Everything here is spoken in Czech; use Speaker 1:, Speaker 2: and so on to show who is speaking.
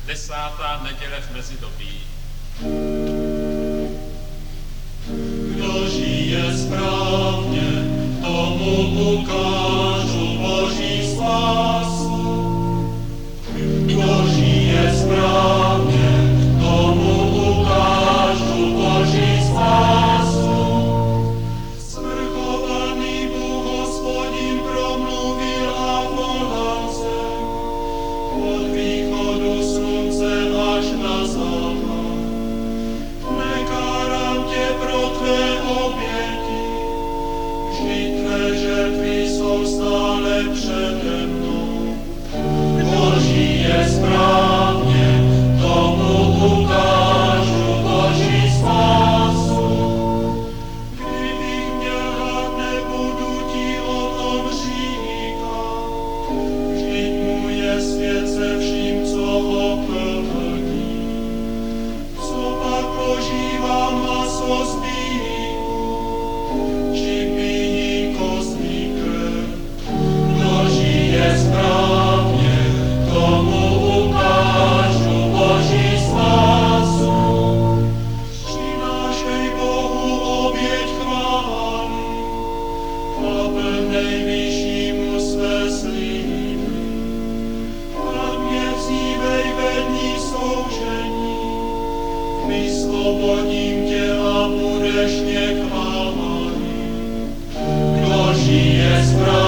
Speaker 1: 10. neděle v mezidobí.
Speaker 2: Kdo žije správně, tomu ukážu Boží spásu. Kdo žije správně, tomu ukážu Boží spásu. Svrchovaný Bůh Hospodin promluvil a volal se od východu slunce až na západ. Nekáram tě pro tvé oběti, vždyť tvé žertvy jsou stále přede mnou. Kdo žije správně, tomu ukážu Boží spásu. Kdybych měl hlad, nebudu ti o tom říkat, vždyť můj je svět se vším, co ho plní. Co pak požívám maso z bíku, či pijí kostný krev. Kdo žije správně, tomu ukážu Boží spásu. Přinášej Bohu oběť chvály a plnej vyššímu své sliby. Pak mě vzívej ve dní soužení, vysvobodím tě a budeš mě chválit. Kdo žije správně,